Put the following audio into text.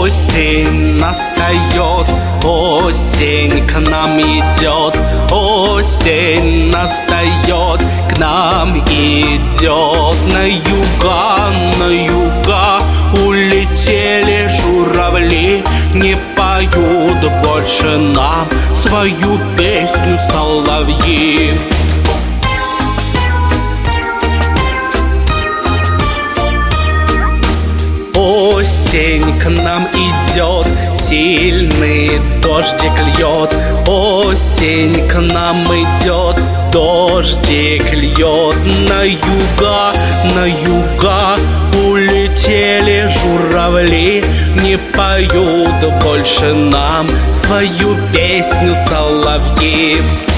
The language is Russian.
Осень настает, осень к нам идет, осень настает, к нам идет. На юга улетели журавли, не поют больше нам свою песню соловьи. Осень к нам идет, сильный дождик льет. Осень к нам идет, дождик льет. На юга улетели журавли, не поют больше нам свою песню соловьи.